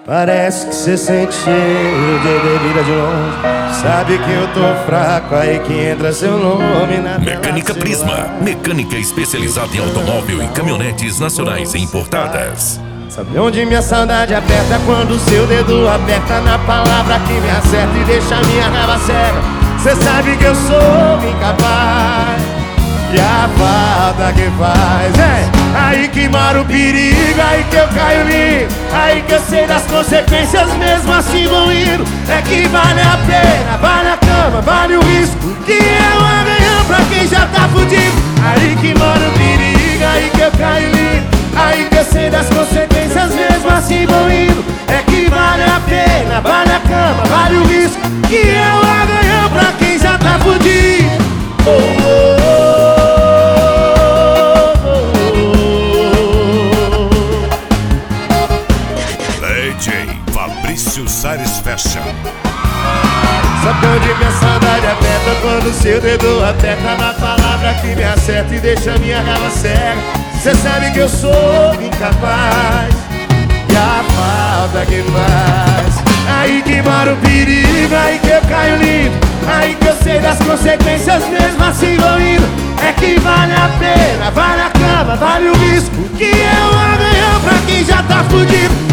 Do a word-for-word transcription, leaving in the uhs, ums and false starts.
Parece que cê sente cheiro de bebida de longe. Sabe que eu tô fraco, aí que entra seu nome na Mecânica Prisma, mecânica especializada em automóvel e caminhonetes nacionais e importadas. Sabe onde minha saudade aperta? Quando o seu dedo aperta na palavra que me acerta e deixa minha raiva cega. Cê sabe que eu sou incapaz, e a falta que faz é aí que mora o perigo, aí que eu caio limpo, aí que eu sei das consequências, mesmo assim vou indo. É que vale a pena, vale a cama, vale o risco, que é o amanhã pra quem já tá fudido. Aí que mora o perigo, aí que eu caio limpo, aí que eu sei das consequências, mesmo assim vou indo. É que vale a pena, vale a cama, vale o risco, que é o amanhã pra quem já tá fudido. Oh, oh, oh. Fabrício Sares Fashion. Sabe onde minha saudade aperta? Quando seu dedo aperta na palavra que me acerta e deixa minha raiva cega. Cê sabe que eu sou incapaz, e a falta que faz. Aí que mora o perigo, aí que eu caio limpo, aí que eu sei das consequências, mesmo assim vou indo. É que vale a pena, vale a cama, vale o risco, que é o amanhã pra quem já tá fudido.